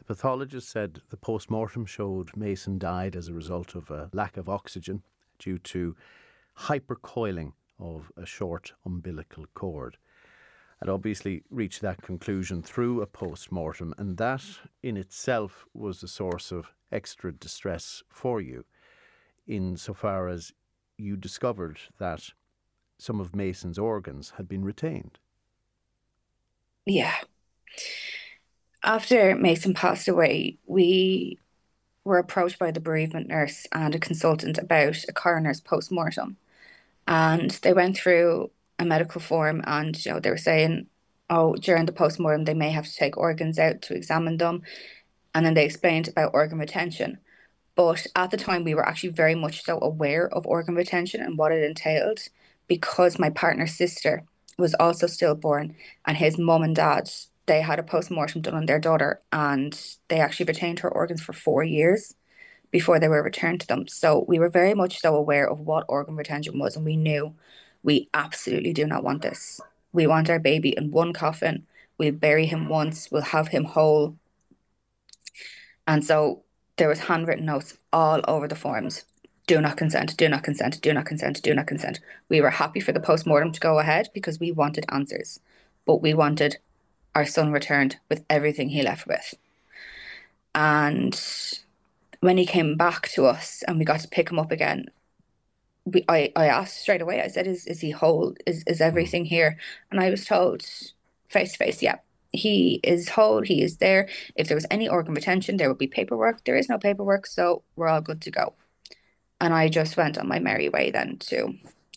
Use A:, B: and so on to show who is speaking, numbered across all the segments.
A: pathologist said the post-mortem showed Mason died as a result of a lack of oxygen due to hypercoiling of a short umbilical cord. I'd obviously reached that conclusion through a post-mortem, and that in itself was a source of extra distress for you, insofar as you discovered that some of Mason's organs had been retained.
B: Yeah. After Mason passed away, we were approached by the bereavement nurse and a consultant about a coroner's post-mortem. And they went through a medical form and, they were saying, oh, during the post-mortem, they may have to take organs out to examine them. And then they explained about organ retention. But at the time, we were actually very much so aware of organ retention and what it entailed because my partner's sister was also stillborn and his mum and dad, they had a post-mortem done on their daughter and they actually retained her organs for 4 years before they were returned to them. So we were very much so aware of what organ retention was and we knew we absolutely do not want this. We want our baby in one coffin. We'll bury him once. We'll have him whole. And so there was handwritten notes all over the forms. Do not consent, do not consent, do not consent, do not consent. We were happy for the post-mortem to go ahead because we wanted answers. But we wanted our son returned with everything he left with. And when he came back to us and we got to pick him up again, I asked straight away, I said, is he whole? Is everything here? And I was told face to face, yeah, he is whole, he is there. If there was any organ retention, there would be paperwork. There is no paperwork, so we're all good to go. And I just went on my merry way then to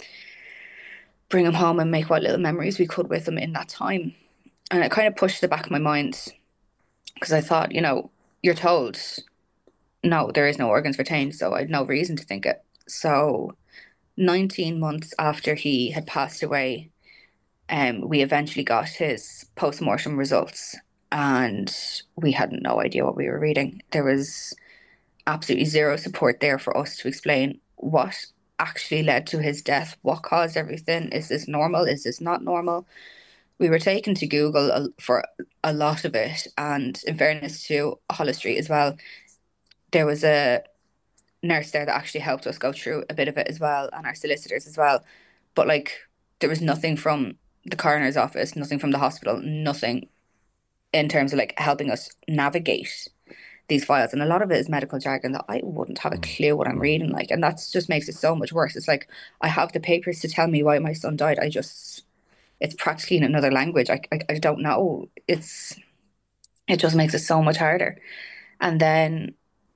B: bring him home and make what little memories we could with him in that time. And it kind of pushed the back of my mind because I thought, you're told, no, there is no organs retained, so I had no reason to think it. So 19 months after he had passed away, we eventually got his post-mortem results and we had no idea what we were reading. There was absolutely zero support there for us to explain what actually led to his death, what caused everything. Is this normal? Is this not normal? We were taken to Google for a lot of it. And in fairness to Holles Street as well, there was a nurse there that actually helped us go through a bit of it as well, and our solicitors as well. But there was nothing from the coroner's office, nothing from the hospital, nothing in terms of helping us navigate these files. And a lot of it is medical jargon that I wouldn't have a clue what I'm reading, and that just makes it so much worse. It's I have the papers to tell me why my son died. It's practically in another language. I don't know. It just makes it so much harder. And then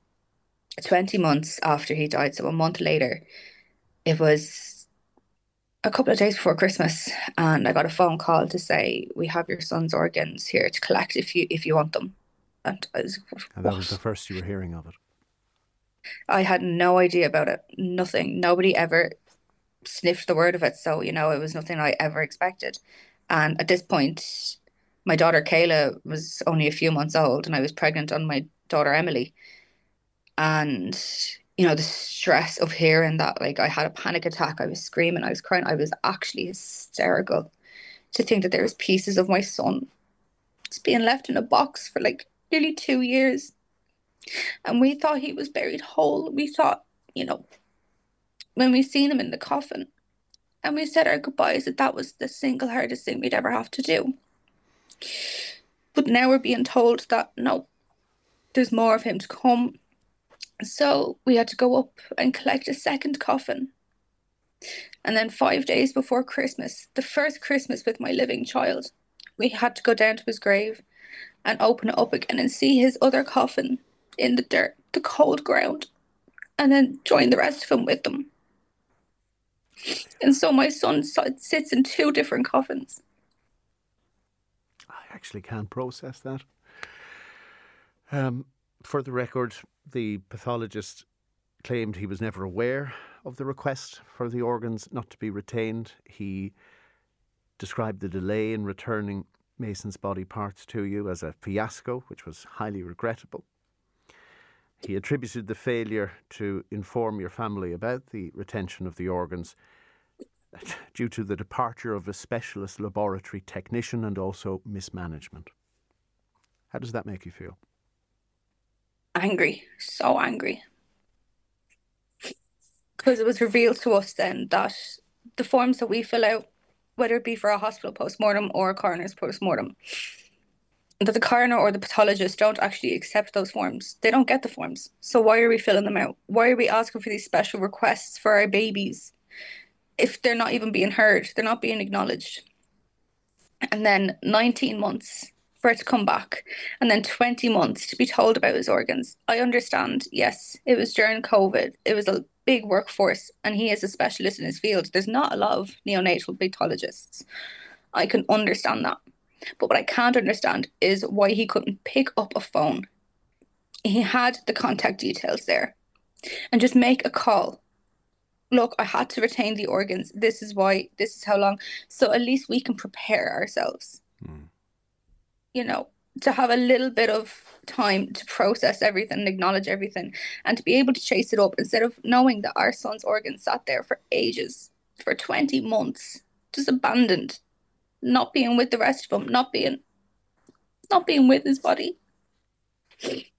B: 20 months after he died, so a month later, it was a couple of days before Christmas, and I got a phone call to say, we have your son's organs here to collect if you want them. And I was,
A: and that was the first you were hearing of it?
B: I had no idea about it. Nothing. Nobody ever sniffed the word of it. So, it was nothing I ever expected. And at this point, my daughter Kayla was only a few months old and I was pregnant on my daughter Emily. And, the stress of hearing that, I had a panic attack. I was screaming, I was crying. I was actually hysterical to think that there was pieces of my son just being left in a box for nearly 2 years. And we thought he was buried whole. We thought, when we seen him in the coffin and we said our goodbyes, that was the single hardest thing we'd ever have to do. But now we're being told that no, there's more of him to come. So we had to go up and collect a second coffin. And then 5 days before Christmas, the first Christmas with my living child, we had to go down to his grave and open it up again and see his other coffin in the dirt, the cold ground, and then join the rest of them with them. And so my son sits in two different coffins.
A: I actually can't process that. For the record, the pathologist claimed he was never aware of the request for the organs not to be retained. He described the delay in returning Mason's body parts to you as a fiasco, which was highly regrettable. He attributed the failure to inform your family about the retention of the organs due to the departure of a specialist laboratory technician and also mismanagement. How does that make you feel?
B: angry, so angry. Because it was revealed to us then that the forms that we fill out, whether it be for a hospital postmortem or a coroner's postmortem, that the coroner or the pathologist don't actually accept those forms. They don't get the forms. So why are we filling them out? Why are we asking for these special requests for our babies if they're not even being heard? They're not being acknowledged. And then 19 months for it to come back, and then 20 months to be told about his organs. I understand, yes, it was during COVID. It was a big workforce, and he is a specialist in his field. There's not a lot of neonatal pathologists. I can understand that. But what I can't understand is why he couldn't pick up a phone. He had the contact details there and just make a call. Look, I had to retain the organs. This is why, this is how long. So at least we can prepare ourselves, you know, to have a little bit of time to process everything and acknowledge everything and to be able to chase it up instead of knowing that our son's organs sat there for ages, for 20 months, just abandoned, not being with the rest of him, not being with his body.